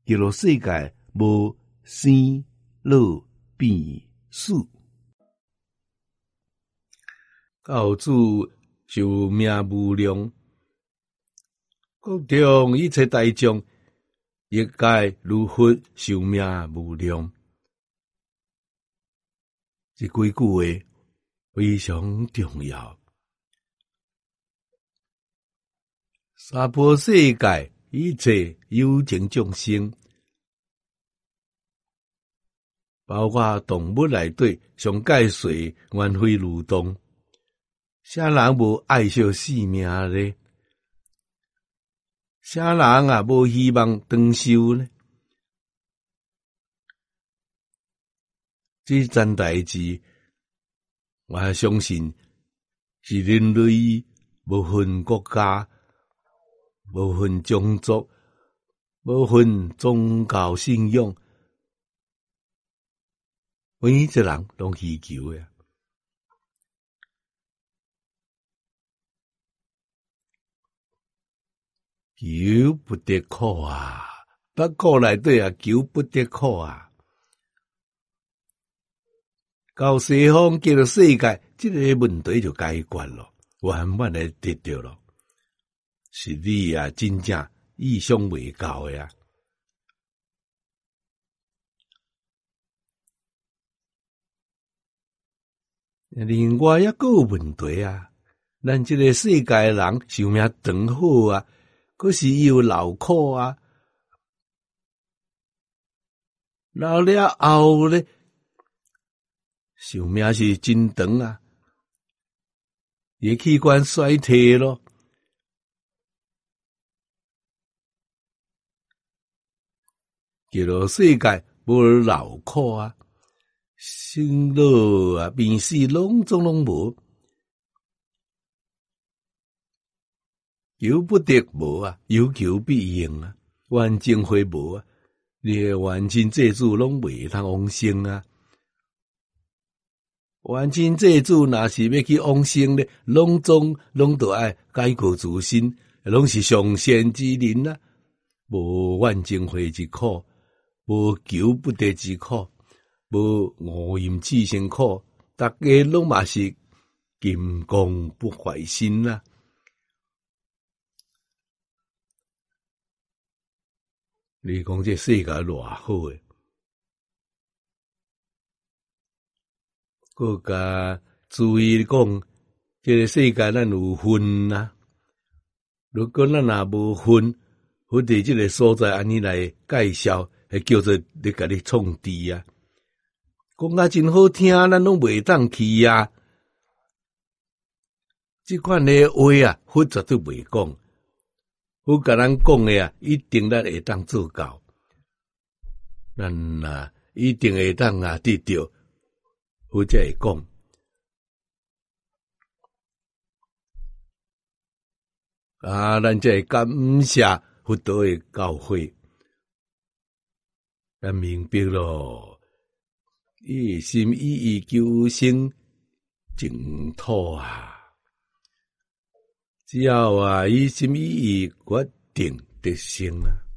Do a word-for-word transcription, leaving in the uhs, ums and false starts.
叫做世界无生老变死。教主寿命无量，国中一切大众亦该如佛寿命无量。这几句话非常重要。娑婆世界一切有情众生，包括动物内底上界水缘非蠕动，啥人无爱惜生命呢？啥人啊无希望长寿呢？这件代志，我相信是人类无分国家、无分种族、无分宗教信仰，每一个人拢祈求的。求不得苦啊，不苦内底啊，求不得苦啊。到西方叫做世界，这个问题就解决了，圆满的得到了。是你啊，真正意想未到的啊！另外一个问题啊，咱这个世界人寿命长好啊，可是又老苦啊，老了后咧，寿命是真长啊，也器官衰退咯。叫做世界无老苦啊，生老啊、病死拢总拢无，求不得无啊，有求必应啊，完整会无啊，你完全祭祖拢袂通往生啊，完全祭祖若是要去往生咧，拢总拢都爱改过自新，拢是上善之人啊，无完整会之苦。无求不得之苦，无五阴炽盛苦，大家拢嘛是金刚不坏心啦。你讲这世界偌好诶，国家注意讲，这个世界咱有分啊。如果咱若无分，或者这个所在安尼来介绍。会叫做你甲你创治啊，讲啊真好听，咱拢袂当去啊。这款的话啊，佛绝对袂讲。佛甲咱讲的啊，一定咱会当做到，咱啊一定会当啊得到，佛才会讲。啊，咱才会感谢佛陀的教诲。咱明白咯，一心一意求生净土啊！只要啊一心一意决定得生啊！